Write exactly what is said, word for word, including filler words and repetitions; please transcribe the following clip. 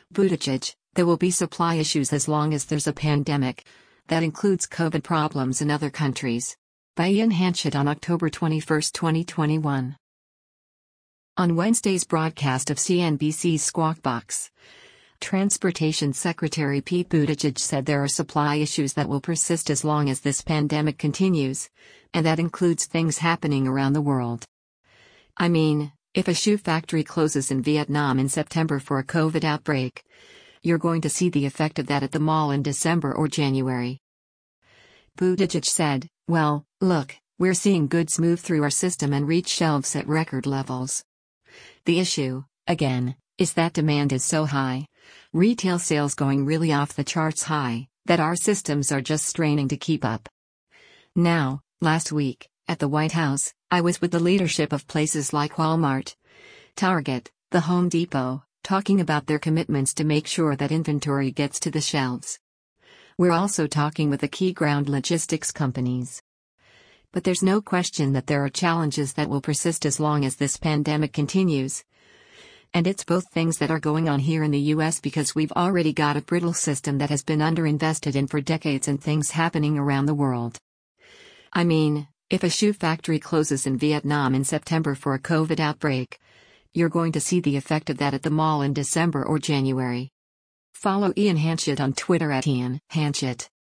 Buttigieg, there will be supply issues as long as there's a pandemic. That includes COVID problems in other countries. By Ian Hanchett on October twenty-first, twenty twenty-one. On Wednesday's broadcast of C N B C's Squawk Box, Transportation Secretary Pete Buttigieg said there are supply issues that will persist as long as this pandemic continues, and that includes things happening around the world. I mean, if a shoe factory closes in Vietnam in September for a COVID outbreak, you're going to see the effect of that at the mall in December or January. Buttigieg said, "Well, look, we're seeing goods move through our system and reach shelves at record levels. The issue, again, is that demand is so high, retail sales going really off the charts high, that our systems are just straining to keep up." Now, last week, at the White House, I was with the leadership of places like Walmart, Target, the Home Depot, talking about their commitments to make sure that inventory gets to the shelves. We're also talking with the key ground logistics companies. But there's no question that there are challenges that will persist as long as this pandemic continues. And it's both things that are going on here in the U S because we've already got a brittle system that has been underinvested in for decades and things happening around the world. I mean, if a shoe factory closes in Vietnam in September for a COVID outbreak, you're going to see the effect of that at the mall in December or January. Follow Ian Hanchett on Twitter at Ian Hanchett.